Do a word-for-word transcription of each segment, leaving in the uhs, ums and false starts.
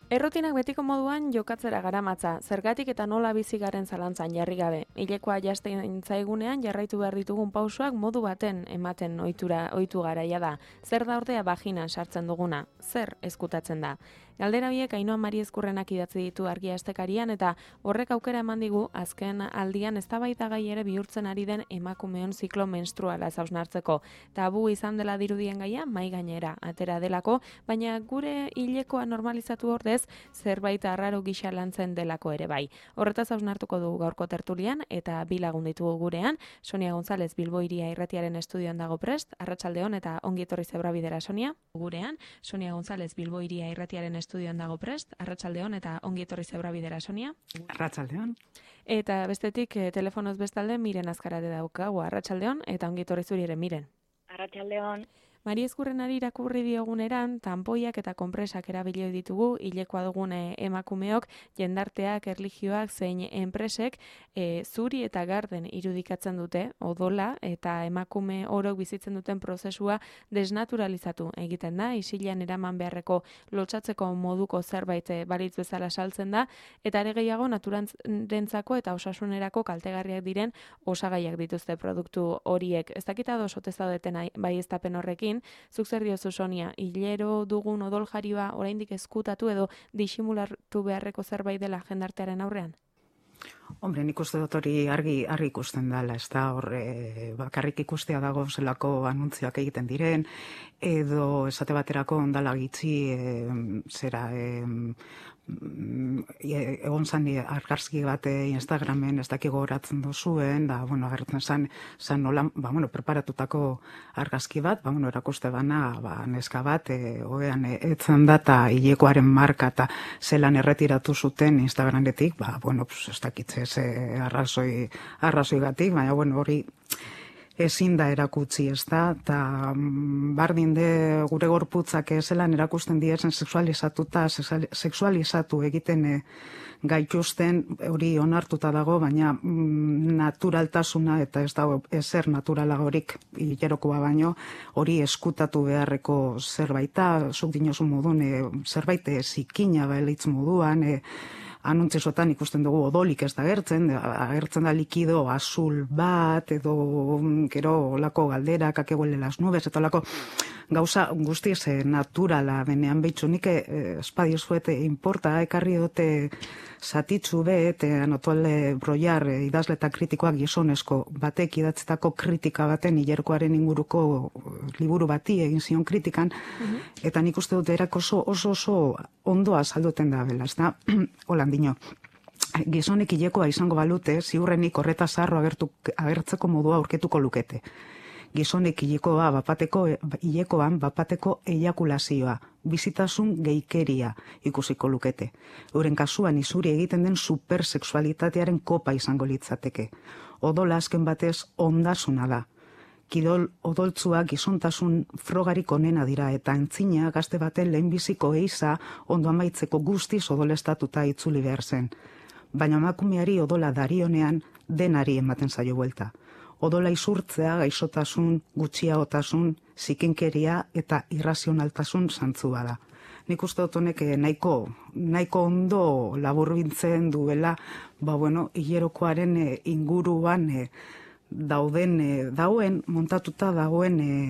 Errutinak betiko moduan jokatzera garamatza, zergatik eta nola bizi garen zalantzan jarri gabe. Hilekoa jasten zaigunean jarraitu behar ditugun pausoak modu baten ematen ohitura ohitu garaia da. Zer da ordea baginan sartzen duguna? Zer ezkutatzen da? Galdera biek Ainhoa Mari Ezkurrenak idatzi ditu Argia Astekarian eta horrek aukera eman digu azken aldian eztabaidagai ere bihurtzen ari den emakumeon ziklo menstruala hausnartzeko. Tabu izan dela dirudien gaia mai gainera atera delako, baina gure hilekoa normalizatu ordez zerbait arraro gisa lantzen delako ere bai. Horretaz hausnartuko dugu gaurko tertulian eta bi lagun ditugu gurean. Sonia González Bilbo Hiria Irratiaren estudioan dago prest. Arratsaldeon eta ongi etorri Zebrabidera, Sonia. Gurean Sonia González Bilbo Hiria Irratiaren estudioan dago prest. Arratsaldeon eta ongi etorri Zebrabidera, Sonia. Arratsaldeon. Eta bestetik eh, telefonoz bestalde Miren Azkarate daukagu. Arratsaldeon eta ongi etorri zuri ere, Miren. Arratsaldeon. Mari Ezkurrenari irakurri dioguneran, tanpoiak eta konpresak erabili ditugu, hilekoa dugun emakumeok, jendarteak, erlijioak, zein enpresek, e, zuri eta garden irudikatzen dute, odola eta emakume orok bizitzen duten prozesua desnaturalizatu egiten da, isilean eraman beharreko lotsatzeko moduko zerbait balitz bezala saltzen da, eta ere gehiago naturantzako eta osasunerako kaltegarriak diren osagaiak dituzte produktu horiek. Ez dakita dosote zaudeten bai eztapen horrekin, zuk zer diozu, Sonia, hilero dugun odoljarioa oraindik ezkutatu edo disimulatu beharreko zerbait dela jendartearen aurrean? Hombre, nik uste dut hori argi, argi ikusten dela, ez da horre bakarrik ikustea dago zelako anuntzioak egiten diren, edo esate baterako ondala gitxi e, zera e, egon zan argazki bat Instagramen ez daki gogoratzen duzuen, da, bueno, agertzen zan, zan nola, ba, bueno, preparatutako argazki bat, ba, bueno, erakuste bana, ba, neska bat, e, oean e, etzen data hilekoaren marka eta zelan erretiratu zuten Instagrametik, ba, bueno, pues, ez dakitze, ze arrazoi, arrazoi gatik, baina, bueno, hori ezin da erakutsi, ez da, eta bardin de gure gorputzak zelan erakusten diezen sexualizatuta, sexualizatu egiten e, gaituzten hori onartuta dago, baina mm, naturaltasuna eta ez dago ezer naturalagorik hilerokoa baino, hori eskutatu beharreko zerbaita, zuk dinozu modun, e, zerbait zikina bailitz moduan, e, anuntzesotan ikusten dugu odolik ez da agertzen, agertzen da likido azul bat, edo gero olako galdera, kake huele las nubes, eta olako gauza guztiz eh, naturala denean behitzu, nik eh, espadizuet importa, ekarri dute zatitzu bet, eh, Anatole Broiar eh, idazle eta kritikoak gizonezko batek idatzetako kritika baten hilerkoaren inguruko liburu bati egin zion kritikan, mm-hmm. Eta nik uste dut erak oso oso, oso ondoa salduten da bela, ez da, holandino. Gizonek hilekoa izango balute, ziurrenik horreta zarro agertu, agertzeko modua aurketuko lukete. Gizonek hilekoa bapateko, hilekoan bapateko eiakulazioa, bizitasun geikeria ikusiko lukete. Euren kasuan izuri egiten den supersexualitatearen kopa izango litzateke. Odola azken batez ondasuna da. Kidol odoltzua gizontasun frogarik onena dira eta entzina gazte baten lehenbiziko eiza ondo amaitzeko guztiz odolestatuta itzuli behar zen. Baina emakumeari odola darionean denari ematen zaio buelta. Odola izurtzea gaixotasun, gutxiagotasun, zikinkeria eta irrazionaltasun zantzua da. Nik uste dut honek nahiko, nahiko ondo laburbintzen duela, ba bueno, hilerokoaren inguruan e, dauden, e, dauen, montatuta dagoen e,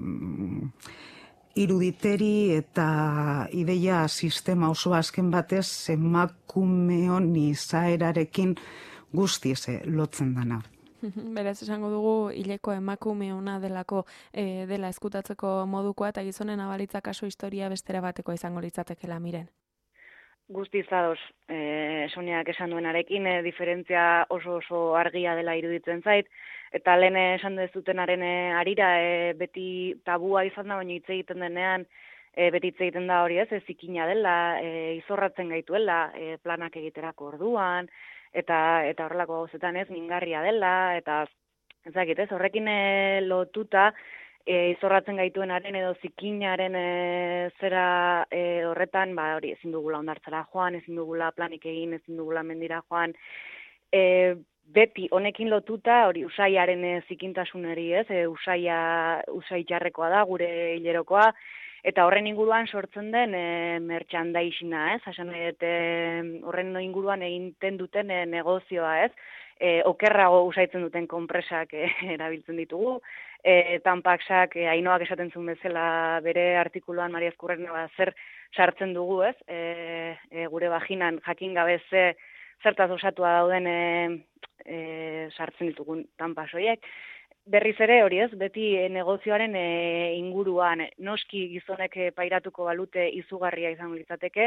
iruditeri eta ideia sistema oso azken batez emakumeon izaerarekin guztiz e, lotzen dana. Beraz esango dugu hileko emakume ona delako e, dela eskutatzeko modukoa eta gizonen abalitza kaso historia bestera batekoa izango litzatekela, Miren. Guztiz ados, e, Soniak esan duenarekin, e, diferentzia oso oso argia dela iruditzen zait, eta lehen esan dezutenaren arira e, beti tabua izan da, baina hitz egiten denean, e, beti hitz egiten da hori ez, ez zikina dela, e, izorratzen gaituela, e, planak egiterako orduan, eta eta horrelako gauzetan ez mingarria dela, eta ez dakit ez, horrekin e, lotuta e, izorratzen gaituenaren edo zikinaren e, zera e, horretan, ba hori ezin dugula hondartzara joan, ezin dugula planik egin, ezin dugula mendira joan, e, beti honekin lotuta hori usaiaren e, zikintasunari ez, e, usaia, usai jarrekoa da gure hilerokoa, Eta horren inguruan sortzen den e, merchandising-a, ez? Esan nahi dut, e, horren inguruan egiten duten e, negozioa, ez? E, okerrago usaitzen duten konpresak e, erabiltzen ditugu, e, tanpaksak, e, Ainoak esaten zuen bezala bere artikuluan Maria Ezkurrena zer sartzen dugu, ez? E, e, gure vaginan jakin gabe ze zertaz osatua dauden e, e, sartzen ditugun tanpasoiek. Berriz ere hori ez, beti e, negozioaren e, inguruan, noski gizonek e, pairatuko balute izugarria izango litzateke,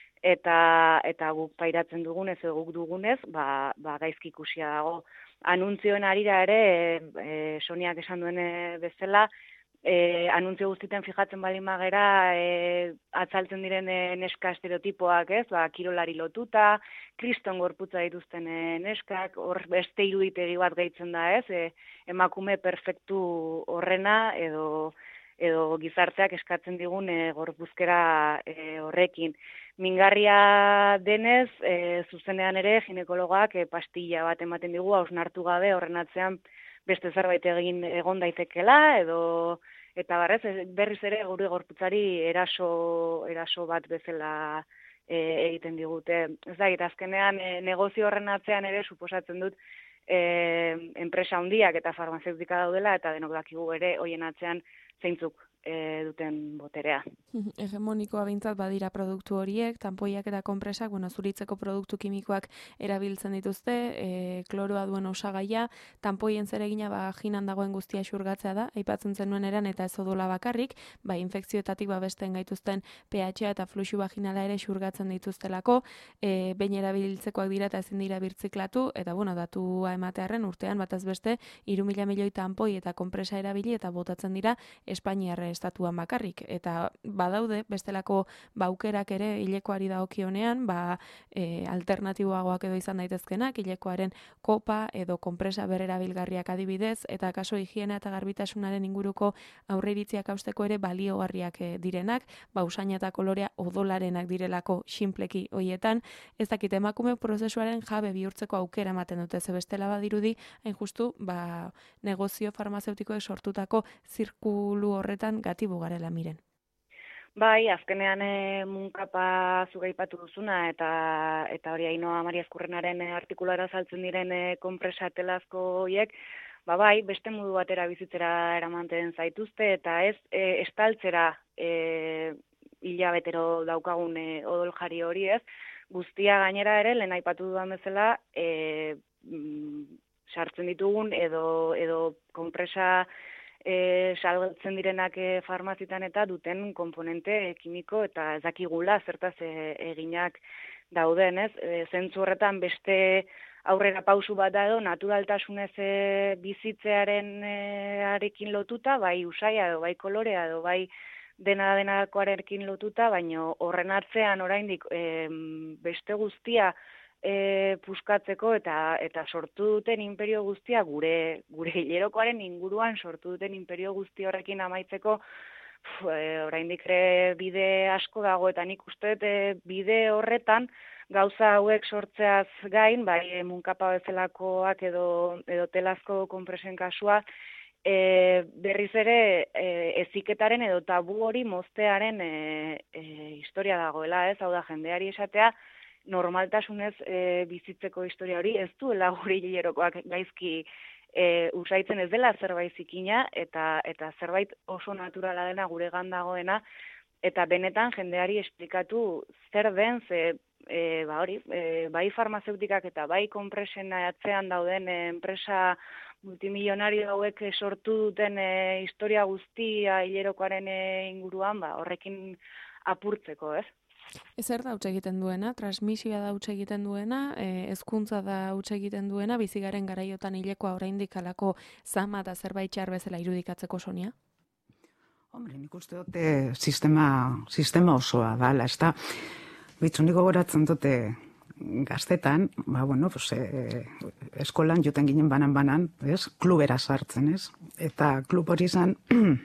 eta eta guk pairatzen dugunez edo guk dugunez, ba, ba gaizki ikusia dago. Anuntzioen arira ere, e, e, Soniak esan duen bezala, e, anuntzio guztiten fijatzen baldin magera, e, atzaltzen diren e, neska estereotipoak, ez? Ba, kirolari lotuta, kriston gorputza dituzten e, neskak, hor beste iruditegi bat gehitzen da, ez? E, emakume perfektu horrena edo edo gizarteak eskatzen digun e, gorpuzkera e, horrekin. Mingarria denez, e, zuzenean ere ginekologoak e, pastilla bat ematen digu hausnartu gabe horren atzean beste zerbait egin egon daitekela edo eta barrez berriz ere gure gorputzari eraso eraso bat bezala e, egiten digute. Ez da, azkenean e, negozio horren atzean ere suposatzen dut e, enpresa handiak eta farmazeutika daudela eta denok dakigu ere hoien atzean zeintzuk e, duten boterea. Hegemonikoa behintzat badira produktu horiek, tanpoiak eta konpresak, bueno, zuritzeko produktu kimikoak erabiltzen dituzte, e, kloroa duen osagaia, tanpoien zeregina vaginan dagoen guztia xurgatzea da, aipatzen zenuen eran eta ez odola bakarrik, bai infekzioetatik babesten gaituzten pH eta fluxu vaginala ere xurgatzen dituztelako, e, behin erabiltzekoak dira eta ezin dira birtziklatu, eta bueno, datua ematearren urtean bataz beste hiru mila milioi tanpoi eta konpresa erabili eta botatzen dira Espainiar estatuan bakarrik, eta badaude bestelako baukerak ere hilekoari dagokionean, ba e, alternatiboagoak edo izan daitezkenak, hilekoaren kopa edo konpresa berrerabilgarriak adibidez, eta kaso higiena eta garbitasunaren inguruko aurreiritziak hausteko ere baliogarriak e, direnak, ba usaina eta kolorea odolarenak direlako sinpleki hoietan, ez dakit emakume prozesuaren jabe bihurtzeko aukera ematen dute, ze bestela badirudi, hain justu, ba negozio farmazeutikoek sortutako zirkulu horretan gatibu garela miren. Bai, azkenean e, munkapa zugaipatu duzuna eta eta hori Ainoa Maria Ezkurrenaren e, artikulara saltzen diren e, konpresa telazko horiek, ba bai, beste modu batera bizitzera eramanten zaituzte eta ez e, estaltzera e, hilabetero daukagun e, odoljari hori ez, guztia gainera ere, lehen aipatu dudan bezala, e, mm, sartzen ditugun edo edo konpresa E, saltzen direnak e, farmazitan eta duten komponente e, kimiko eta ez dakigula zertaz e, eginak dauden, ez? E, zentzu horretan beste aurrera pausu bat da edo naturaltasunez e, bizitzearen e, arekin lotuta, bai usaia edo bai kolorea edo bai dena denakoarekin lotuta, baino horren atzean oraindik e, beste guztia E, puskatzeko eta eta sortu duten imperio guztia gure gure hilerokoaren inguruan sortu duten imperio guzti horrekin amaitzeko pf, e, oraindik ere bide asko dago eta nik uste dut e, bide horretan gauza hauek sortzeaz gain, bai munkapa bezalakoak edo edo telazko konpresen kasua e, berriz ere e, eziketaren edo tabu hori moztearen e, e, historia dagoela, ez? Hau da jendeari esatea normaltasunez e, bizitzeko historia hori ez duela gure hilerokoak gaizki e, usaitzen ez dela zerbait zikina eta eta zerbait oso naturala dena gure gandagoena eta benetan jendeari esplikatu zer den ze e, ba hori e, bai farmazeutikak eta bai konpresen atzean dauden e, enpresa multimilionario hauek sortu duten e, historia guztia hilerokoaren e, inguruan ba horrekin apurtzeko, ez? Ezer da huts egiten duena, transmisioa da huts egiten duena, e, hezkuntza da huts egiten duena, bizigaren garaiotan hilekoa oraindik halako zama eta zerbait txar bezala irudikatzeko, Sonia? Hombre, nik uste dute sistema, sistema osoa dala, ez da, bitzu niko goratzen dute gaztetan, ba, bueno, pues, e, eskolan joten ginen banan-banan, ez, klubera sartzen, ez, eta klub hori izan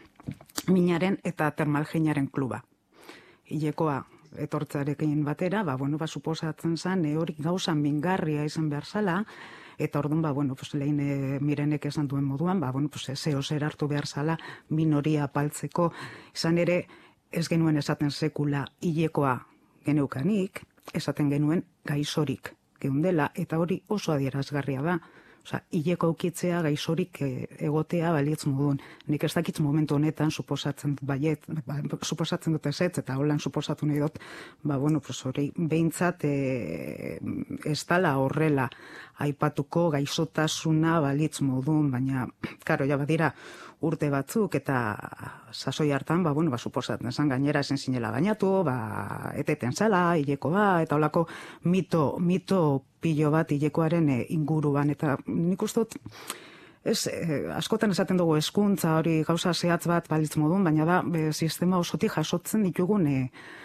minaren eta termalgeinaren kluba. Hilekoa etortzarekin batera, ba, bueno, ba, suposatzen zen, e, hori gauza mingarria izan behar zala, eta orduan, ba, bueno, pues, lehen e, mirenek esan duen moduan, ba, bueno, pues, zeo zer hartu behar zala, minoria paltzeko, izan ere, ez genuen esaten sekula hilekoa geneukanik, esaten genuen gaisorik geundela, eta hori oso adierazgarria da. Osea, hileko aukitzea gaisorik egotea balitz modun. Nik ez dakitz momentu honetan suposatzen dut baiet, ba, suposatzen dut ezetz, eta holan suposatu nahi dut, ba, bueno, pues hori, behintzat e, ez dala horrela aipatuko gaixotasuna balitz modun, baina, karo, ja badira urte batzuk, eta sasoi hartan, ba, bueno, ba, suposatzen zan gainera esen zinela bainatu, ba, eteten zala, hilekoa, eta holako mito, mito pilo bat hilekoaren inguruan, eta nik uste dut, ez, eh, askotan esaten dugu hezkuntza hori gauza zehatz bat balitz modun, baina da, be, sistema osotik jasotzen ditugun e,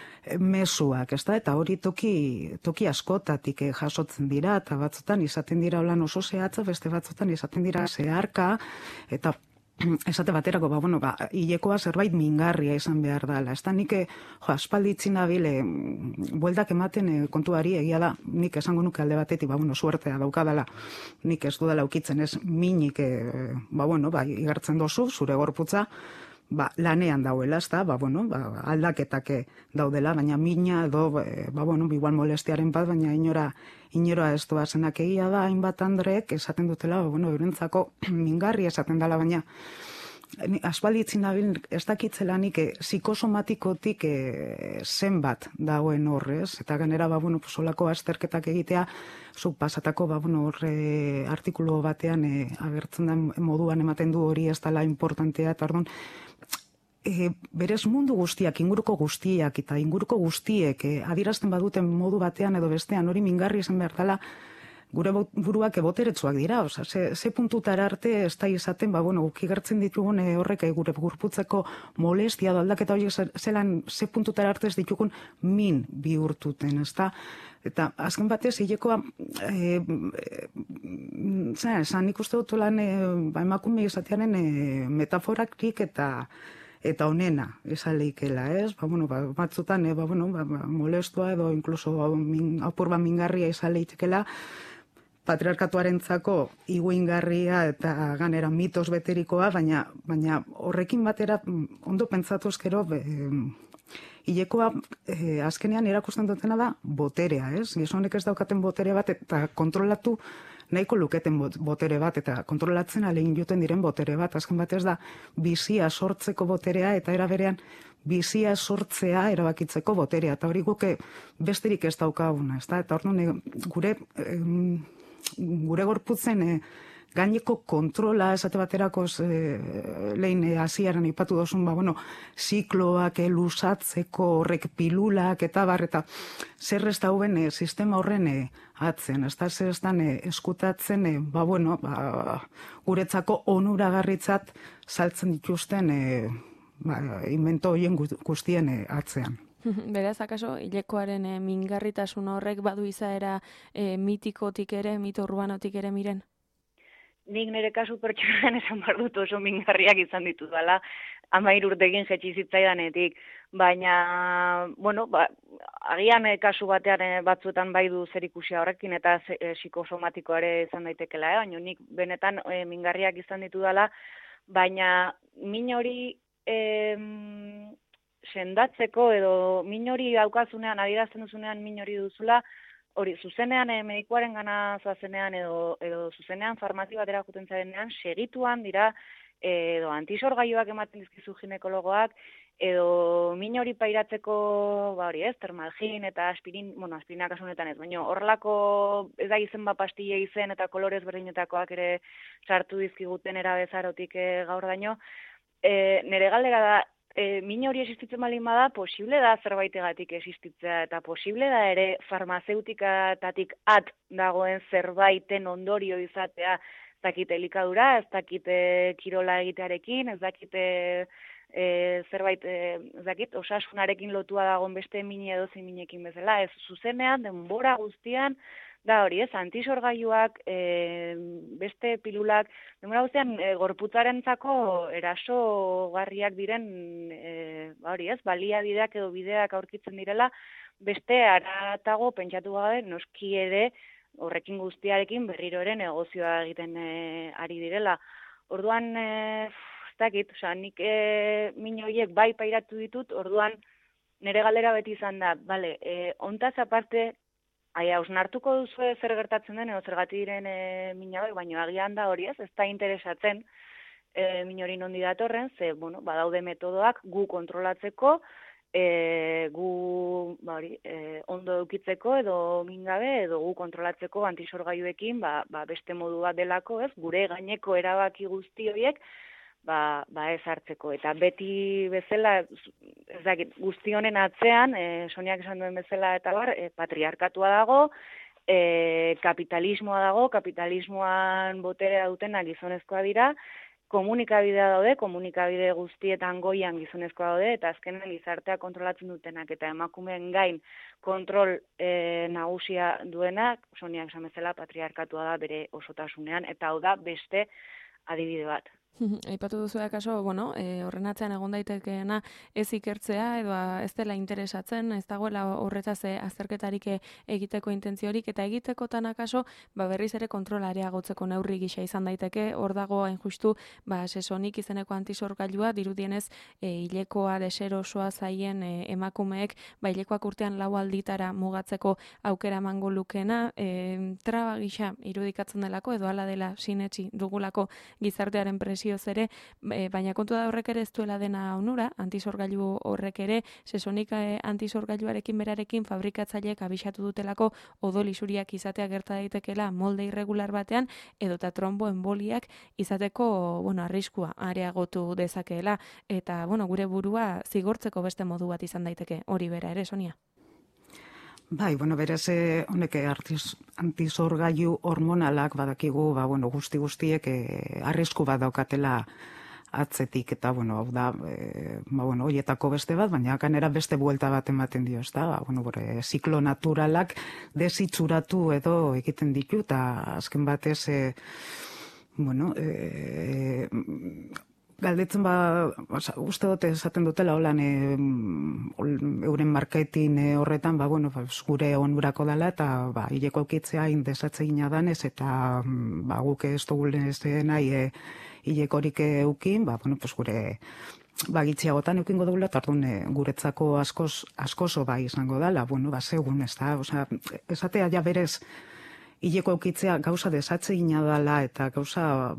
mezuak, ez da, eta hori toki, toki askotatik eh, jasotzen dira, eta batzutan izaten dira holan oso zehatza, beste batzutan izaten dira zeharka, eta esate baterako, ba, bueno, ba, hilekoa zerbait mingarria izan behar dela. Ez da, nik, jo, aspalditzin nabil, e, bueltak ematen e, kontuari egia da, nik esango nuke alde batetik, ba, bueno, suertea daukadala, nik ez dudala ukitzen ez minik, e, ba, bueno, ba, igartzen dozu, zure gorputza, ba, lanean dauela, ez da, ba, bueno, ba, aldaketak daudela, baina mina edo, ba, bueno, igual molestiaren bat, baina inora, inora ez doazenak egia da, hainbat Andrek esaten dutela, ba, bueno, eurentzako mingarri esaten dela, baina aspalditzin nabil ez dakitzelanik e, psikosomatikotik e, zenbat dagoen horrez, eta ganera, ba, bueno, solako azterketak egitea, zuk pasatako, ba, bueno, horre artikulu batean e, agertzen da moduan ematen du hori ez dela importantea, eta orduan, E, berez mundu guztiak, inguruko guztiak eta inguruko guztiek e, adierazten baduten modu batean edo bestean hori mingarri esan behar dela gure buruak eboteretsuak dira, oza, ze, ze puntutara arte ez da izaten, ba, bueno, ukigertzen ditugun e, horrek e, gure gurputzeko molestia do aldaketa horiek zelan ze puntutara arte ez ditugun min bihurtuten, ez da? Eta azken batez, hilekoa, e, e, esan ikuste dut lan e, ba, emakume izatearen e, metaforakrik eta eta honena, esan lehikela, ez? Ba, bueno, ba, batzutan, e, ba, bueno, ba, molestua edo inkluso min, apurba mingarria esan lehitekela, patriarkatuarentzako iguingarria eta ganera mitos beterikoa, baina, baina horrekin batera ondo pentsatu eskero, hilekoa e, azkenean erakusten dutena da boterea, ez? Gizonek ez daukaten botere bat eta kontrolatu nahiko luketen botere bat, eta kontrolatzen alegin juten diren botere bat. Azken batez da, bizia sortzeko boterea, eta era berean, bizia sortzea erabakitzeko boterea. Eta hori guke besterik ez daukaguna, ez da? Eta hori gure, em, gure gorputzen e, gaineko kontrola, esate baterako e, lehen e, hasiaran ipatu dozun, ba, bueno, zikloak e, lusatzeko horrek pilulak eta bar, eta zer ez dauen e, sistema horren e, atzen, ez da zer ez dan e, eskutatzen, e, ba, bueno, ba, guretzako onuragarritzat saltzen dituzten e, ba, invento horien guztien e, atzean. Beraz, akaso, hilekoaren e, mingarritasun horrek badu izaera e, mitikotik ere, mito urbanotik ere miren? Nik nire kasu pertsonan esan behar dut oso mingarriak izan ditu dela, amair urtekin jetxi zitzaidanetik, baina, bueno, ba, agian e, kasu batean e, batzuetan bai du zerikusia horrekin eta e, psikosomatikoa ere izan daitekela, eh? Baina nik benetan e, mingarriak izan ditu dela, baina min hori e, sendatzeko edo min hori daukazunean, adierazten duzunean min hori duzula, hori, zuzenean e, medikuaren gana zoazenean edo, edo zuzenean farmazio batera juten zarenean, segituan dira edo antisorgaioak ematen dizkizu ginekologoak, edo min hori pairatzeko, ba hori ez, termalgin eta aspirin, bueno, aspirina kasu honetan ez, baina horrelako ez da izen bat pastille izen eta kolorez berdinetakoak ere sartu dizkiguten erabezarotik e, gaur daño, e, nire galdera da, E, min hori existitzen baldin bada, posible da zerbaitegatik existitzea, eta posible da ere farmazeutikatatik at dagoen zerbaiten ondorio izatea, ez dakite elikadura, ez dakite kirola egitearekin, ez dakite e, zerbait, e, ez dakit, osasunarekin lotua dagoen beste mini edo zein minekin bezala, ez zuzenean, denbora guztian, da hori ez, antisorgailuak, e, beste pilulak, denbora guztian e, gorputzarentzako eraso garriak diren, e, ba hori ez, baliabideak edo bideak aurkitzen direla, beste aratago pentsatu gabe noski ere horrekin guztiarekin berriro ere negozioa egiten e, ari direla. Orduan, e, ez dakit, osea, nik e, min horiek bai pairatu ditut, orduan nire galdera beti izan da, bale, e, ontaz aparte, aia, osnartuko duzu zer gertatzen den, edo zergatik diren e, min hauek, baina agian da hori ez, ez da interesatzen e, min hori nondi datorren, ze, bueno, badaude metodoak gu kontrolatzeko, E, gu ba, hori, e, ondo eukitzeko edo mingabe edo gu kontrolatzeko antisorgailuekin ba, ba, beste modu bat delako, ez? Gure gaineko erabaki guzti horiek ba, ba ez hartzeko. Eta beti bezala, ez dakit, guzti honen atzean, e, Soniak esan duen bezala eta bar, e, patriarkatua dago, e, kapitalismoa dago, kapitalismoan boterea dutenak gizonezkoa dira, komunikabidea daude, komunikabide guztietan goian gizonezkoa daude, eta azkenean gizartea kontrolatzen dutenak, eta emakumeen gain kontrol e, nagusia duenak, Soniak esan bezala patriarkatua da bere osotasunean, eta hau da beste adibide bat. Aipatu duzu akaso, bueno, e, horren atzean egon daitekeena ez ikertzea edo ez dela interesatzen, ez dagoela horretaz azterketarik egiteko intentziorik, eta egitekotan akaso ba berriz ere kontrolarea gotzeko neurri gisa izan daiteke. Hor dago hain justu ba Sesonik izeneko antisorgailua, dirudienez e, hilekoa deserosoa zaien e, emakumeek ba hilekoak urtean lau alditara mugatzeko aukera emango lukeena, e, traba gisa irudikatzen delako edo hala dela sinetsi dugulako gizartearen presio ere, baina kontu da horrek ere ez duela dena onura, antisorgailu horrek ere, Sesonik antisorgailuarekin berarekin fabrikatzaileek abisatu dutelako odol isuriak izatea gerta daitekela molde irregular batean, edota tromboemboliak izateko, bueno, arriskua areagotu dezakeela, eta, bueno, gure burua zigortzeko beste modu bat izan daiteke, hori bera ere, Sonia? Bai, bueno, berez honek antisorgailu hormonalak badakigu, ba, bueno, guzti guztiek eh, arrisku bat daukatela atzetik, eta, bueno, hau da, e, ba, bueno, hoietako beste bat, baina kanera beste buelta bat ematen dio, ez da, ba, bueno, bore, ziklo naturalak desitzuratu edo egiten ditu, eta azken batez, e, bueno, e, galdetzen ba, uste dute esaten dutela holan e, euren marketing e, horretan, ba, bueno, ba, gure onurako dela, eta ba, hileko aukitzea indesatzegina danez, eta ba, guk ez dugulen ez nahi e, hilekorik eukin, ba, bueno, pues gure bagitziagotan eukingo dugula, eta orduan e, guretzako askoz, askoso bai izango dela, bueno, ba, segun, ez da, osea, esatea ja berez, hileko aukitzea gauza desatzegina dela eta gauza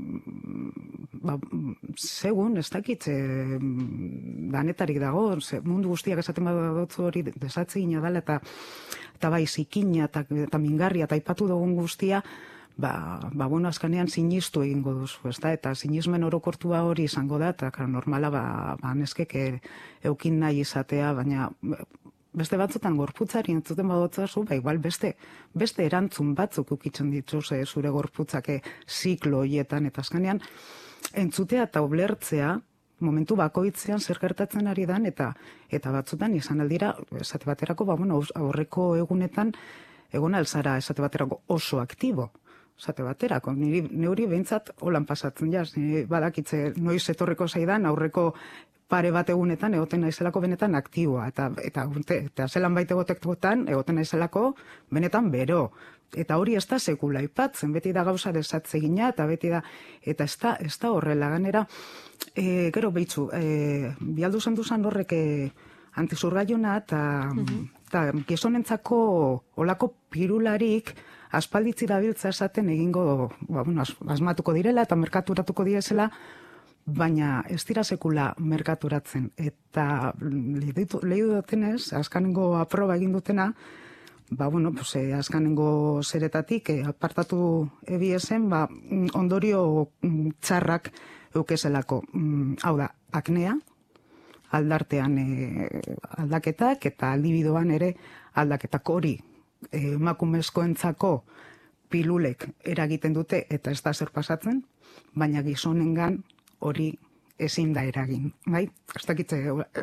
ba, segun, ez dakit, e, danetarik dago, ze, mundu guztiak esaten badotzu hori desatzegina dela eta, eta bai zikina eta, eta mingarria eta aipatu dugun guztia, ba, ba bueno, azkanean sinistu egingo duzu, ez da, eta sinismen orokortua hori izango da, eta normala, ba, ba neskek eukin nahi izatea, baina beste batzutan gorputzari entzuten badotzazu, ba igual beste, beste erantzun batzuk ukitzen ditzu zure gorputzake ziklo hoietan, eta azkenean entzutea eta oblertzea momentu bakoitzean zer gertatzen ari dan, eta eta batzutan izan aldira, esate baterako, ba, bueno, aurreko egunetan egon alzara esate baterako oso aktibo. Esate baterako, niri neuri behintzat holan pasatzen jaz, niri badakitze noiz etorreko zaidan aurreko pare bat egunetan egoten naizelako benetan aktiboa, eta, eta, eta zelan baite gotektotan egoten naizelako benetan bero. Eta hori ez da sekula aipatzen, beti da gauza desatzegina, eta beti da, eta ez da, ez da horrela ganera, e, gero behitzu, e, bialdu zen duzan horrek e, antisurgaiuna, eta mm-hmm. gizonentzako olako pirularik, aspalditzi dabiltza esaten egingo, ba, bueno, asmatuko direla eta merkaturatuko direzela, baina ez dira sekula merkaturatzen. Eta lehi dutenez, azkanengo aproba egin dutena, ba, bueno, pues, eh, azkanengo zeretatik eh, apartatu ebiesen, ba, ondorio txarrak eukezelako. Hau da, aknea, aldartean eh, aldaketak, eta libidoan ere aldaketak hori emakumezkoentzako pilulek eragiten dute eta ez da zer pasatzen, baina gizonengan hori ezin da eragin, bai? Ez dakitze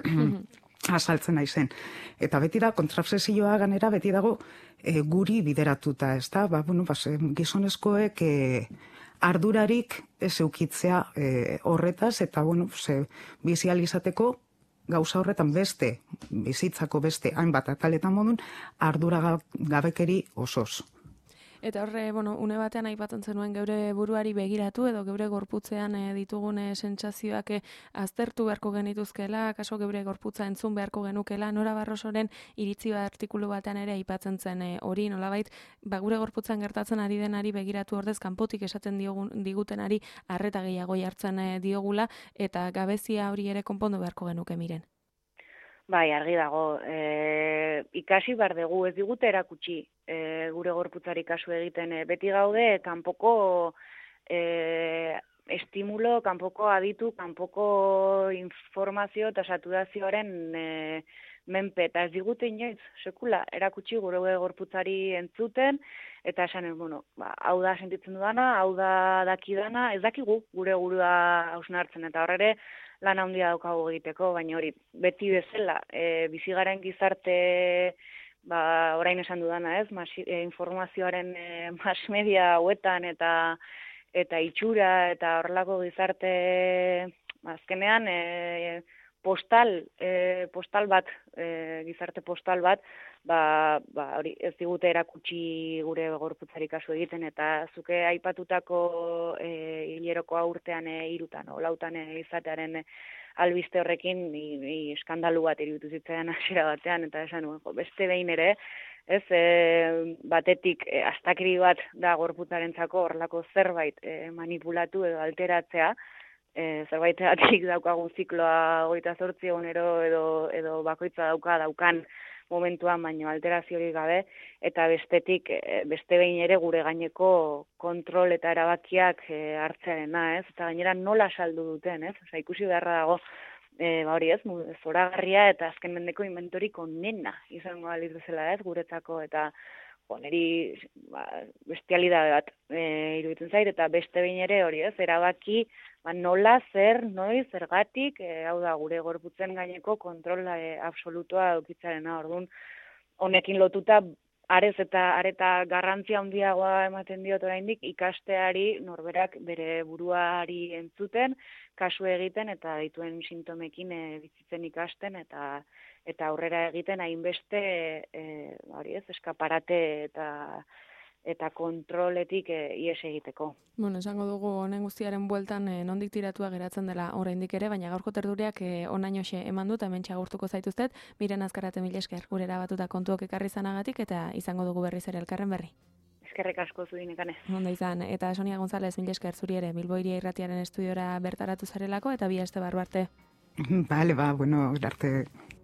azaltzen naizen. Eta beti da, kontrafsesioa ganera, beti dago e, guri bideratuta, ez da? Ba, bueno, bas, gizonezkoek e, ardurarik ez eukitzea e, horretaz, eta, bueno, ze, bizializateko gauza horretan beste, bizitzako beste, hainbat ataletan modun, ardura gabekeri osoz. Eta horre, bueno, une batean aipatzen zenuen geure buruari begiratu edo geure gorputzean e, ditugune sentsazioak e, aztertu beharko genituzkela, kaso geure gorputza entzun beharko genukela, Nora Barrosoren iritzi bat artikulu batean ere aipatzen zen e, hori, nolabait, ba, gure gorputzan gertatzen ari denari begiratu ordez kanpotik esaten diogun, digutenari arreta gehiago jartzen e, diogula, eta gabezia hori ere konpondu beharko genuke Miren. Bai, argi dago, e, ikasi behar dugu, ez digute erakutsi e, gure gorputzari kasu egiten, e, beti gaude, kanpoko e, estimulo, kanpoko aditu, kanpoko informazio eta saturazioaren e, menpe, eta ez digute inoiz, sekula, erakutsi gure gorputzari entzuten, eta esan, bueno, ba, hau da sentitzen dudana, hau da dakidana, ez dakigu gure gurua hausnartzen, eta horre lan handia daukagu egiteko, baina hori beti bezala, e, bizigaren gizarte, ba, orain esan dudana, ez, Mas, e, informazioaren e, mass media hauetan eta eta itxura eta horrelako gizarte azkenean e, postal, e, postal bat, e, gizarte postal bat, ba, ba, hori ez digute erakutsi gure gorputzari kasu egiten, eta zuke aipatutako e, hileroko urtean e, irutan, o lautan e, izatearen albiste horrekin, ni, ni eskandalu bat iruditu zitzaidan hasiera batean, eta esan nuen, beste behin ere, ez, e, batetik e, astakiri bat da gorputzarentzako horrelako zerbait e, manipulatu edo alteratzea, E, zerbaitegatik daukagun zikloa hogeita zortzi egunero edo, edo bakoitza dauka daukan momentuan, baino alteraziorik gabe, eta bestetik, e, beste behin ere gure gaineko kontrol eta erabakiak e, hartzearena, ez? Eta gainera nola saldu duten, ez? Osa, ikusi beharra dago, e, ba hori ez, zoragarria eta azken mendeko inventoriko nena izango balitz bezala, ez? Guretzako, eta bo, niri ba, bestialidade bat e, iruditzen zait, eta beste behin ere hori ez, erabaki ba, nola, zer, noiz, zergatik, e, hau da, gure gorputzen gaineko kontrola e, absolutoa eukitzarena, orduan, honekin lotuta, arez eta areta garrantzia handiagoa ematen diot oraindik ikasteari norberak bere buruari entzuten, kasu egiten eta dituen sintomekin e, bizitzen ikasten eta eta aurrera egiten hainbeste e, hori ez, eskaparate eta eta kontroletik e, ies egiteko. Bueno, esango dugu honen guztiaren bueltan e, nondik tiratua geratzen dela oraindik ere, baina gaurko tertuliak e, onainoxe eman dut, hemen txagurtuko zaituztet, Miren Azkarate mil esker, gure erabatuta kontuok ekarri zanagatik, eta izango dugu berriz ere elkarren berri. Eskerrik asko zuri nekane. Ondo izan, eta Sonia González mil esker zuri ere, Bilbo Hiria Irratiaren estudiora bertaratu zarelako, eta bi aste barru arte. Bale, ba, bueno, arte.